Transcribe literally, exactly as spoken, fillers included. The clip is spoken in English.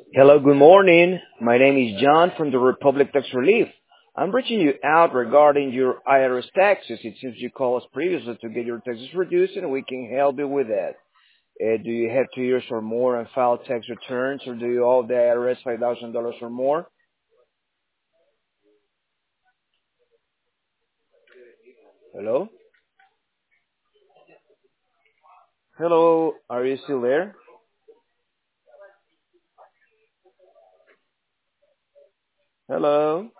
Hello, good morning. My name is John from the Republic Tax Relief. I'm reaching you out regarding your I R S taxes. It seems you called us previously to get your taxes reduced, and we can help you with that. Uh, do you have two years or more and file tax returns, or do you owe the I R S five thousand dollars or more? Hello? Hello, are you still there? Hello?